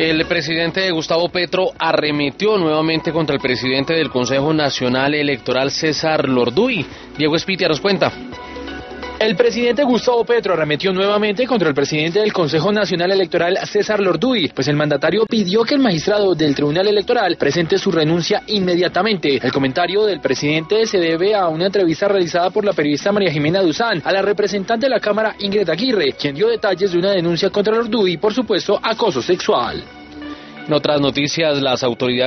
El presidente Gustavo Petro arremetió nuevamente contra el presidente del Consejo Nacional Electoral, César Lorduy. Diego Espitia nos cuenta. El presidente Gustavo Petro arremetió nuevamente contra el presidente del Consejo Nacional Electoral, César Lorduy, pues el mandatario pidió que el magistrado del Tribunal Electoral presente su renuncia inmediatamente. El comentario del presidente se debe a una entrevista realizada por la periodista María Jimena Duzán a la representante de la Cámara, Ingrid Aguirre, quien dio detalles de una denuncia contra Lorduy por supuesto acoso sexual. En otras noticias, las autoridades